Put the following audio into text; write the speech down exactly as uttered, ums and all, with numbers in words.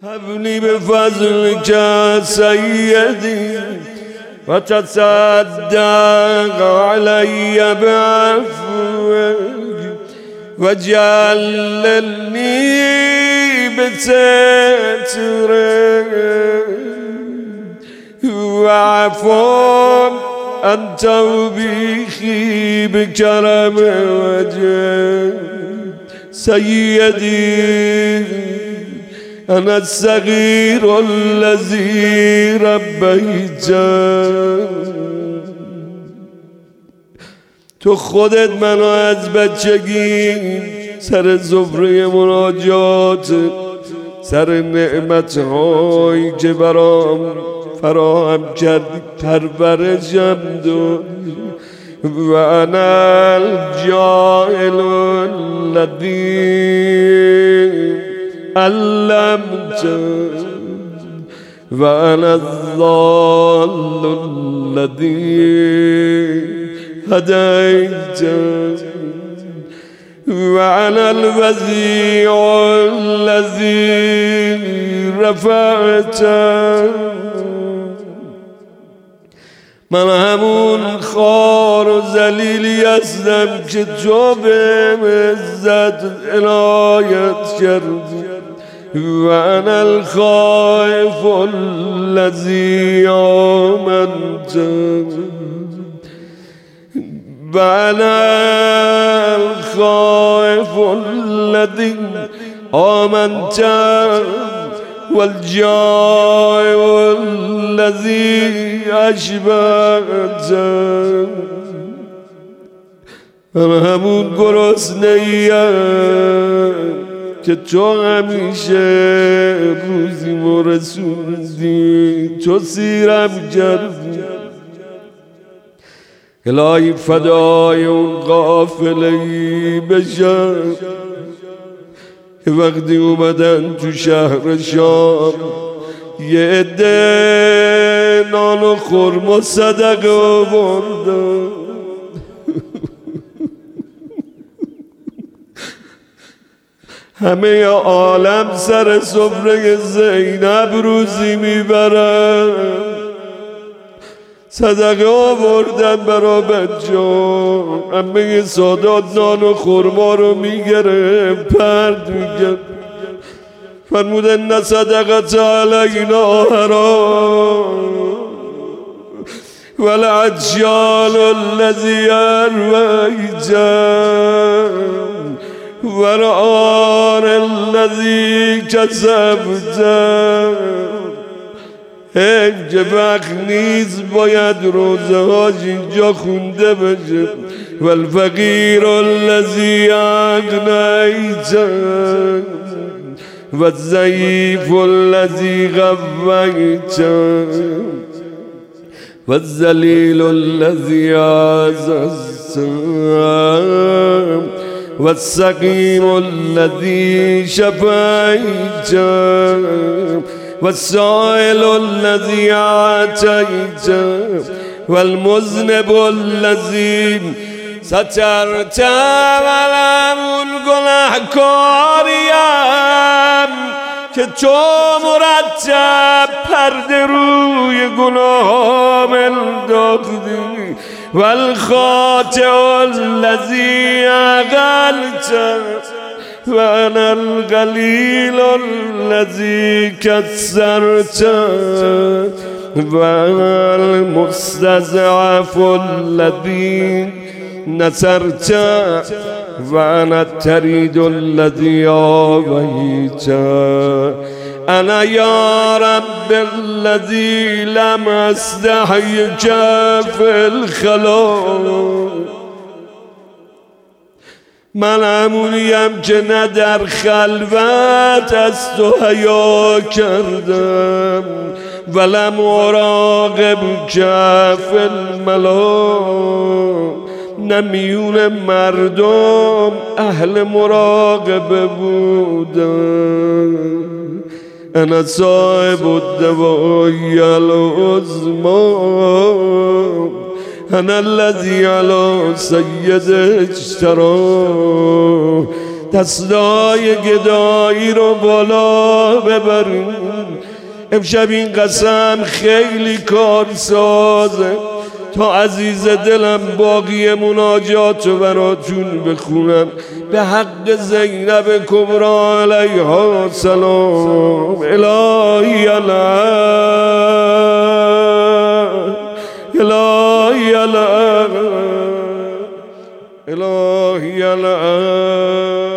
هبني بفضلك سيدي وتصدق علي بعفوك وجعلني بسترك وعفو عن توبيخي بكرم وجهك سيدي أنا الصغير الذي ربيته. تو خودت منو از بچگی سر زفره مناجات، سر نعمتهایی که برام فراهم کردی پرورشم دادی. و انا الجاهل الذی علمت و انا الضال الذی هدیت و انا الوضیع الذی رفعت. من همون خوار و ذلیلی هستم که تو به عزت عنایت کردی. و انا الخائف الذی آمنت و انا الخائف الذی آمنت والجائع الذی اشبعت. من همون گرسنه‌ایم که تو همیشه روزیمو رسوندی، تو سیرم کردی. الهی فدای اون قافله‌ای بشم که وقتی اومدن تو شهر شام یه عده نان و خرما صدقه آوردن. همه عالم سر سفره زینب روزی میبرن، صدقه آوردن برا بچه‌ها. همه سادات نان و خرما رو میگره پرد میگن، فرمودن نه صدقت علینا حرام والعجال الذی ارویت ورعان الذی کسبت. اینجا وقت نیست باید روزه هاش اینجا خونده بشه. والفقیر الذی اغنیت والضعیف الذی قویت والذلیل الذی عززت والسقیم الذی شفیت والسائل الذی اعطیت والمذنب الذی سترت. ولم گناهکاریم که تو مرتب پرده روی گناهام انداختی. والخاطئ الذی عقلت و انا القلیل الذی کسرت و المستضعف الذی نصرت و انا الطرید الذی آویت. انا یا رب الذی لم استحیک فی الخلا. من همونیم که نه در خلوت از تو حیا کردم ولم اراقب فی الملا. نه میون مردم اهل مراقبه بودم. انا صاحب الدوائی العظمی انا الذي على سید اجترا دستای گدایی رو بالا ببرین. امشب این قسم خیلی کارسازه تا عزیز دلم باقی مناجات رو براتون بخونم به حق زینب کبرا علیها سلام. الهی الهی الهی الهی الهی الهی